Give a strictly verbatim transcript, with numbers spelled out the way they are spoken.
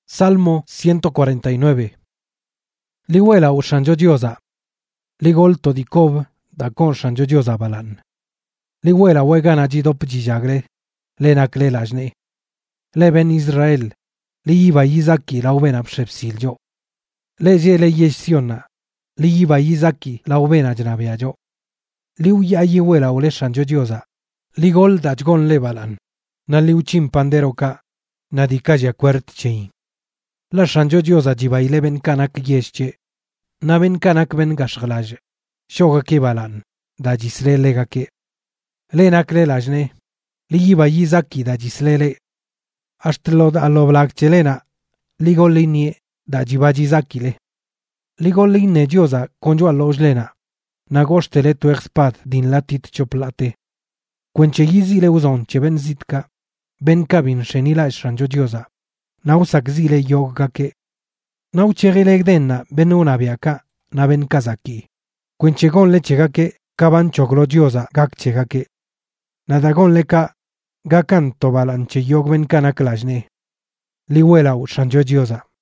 Salmo ciento cuarenta y nueve. Liwela u Shanjo Diosa. Ligol to dikob da kon Shanjo Diosa balan. Liwela wegana jidop jijagre. Lenak le lajne. Le ben Israel. Li iba Izaki la ubena pshepsiljo. Le je le yesiona. Li iba Izaki la ubena jnabiajo. Li uya yiwela u le Shanjo Diosa. Ligol da jgon le balan. Na li uchim pandero ka. Na dikaja kwert chein. La Shanjo Diosa jibaile ben kanak yesche. Na ben kanak ben gashglaj. Shoga ke balan. Da jisle lega ke. Le nakle lajne. Li iba Izaki da jislele. Ashtlod aloblak chelena. Ligo linie da jibajizaki le. Ligo line Diosa konjo alojlena. Nagoshtele tu expad din latit choplate. Quenche yizile uzon che ben zitka. Ben kabin shenila Shanjo Diosa. Nausak zile yogake. Naucherile denna ben unabiaka na ben kazaki. Quenchegon lechegake kaban choglo Diosa gak chegake. Nadagon leka gakan tobalanche yog ben kanaklajne. Liwela u Shanjo Diosa.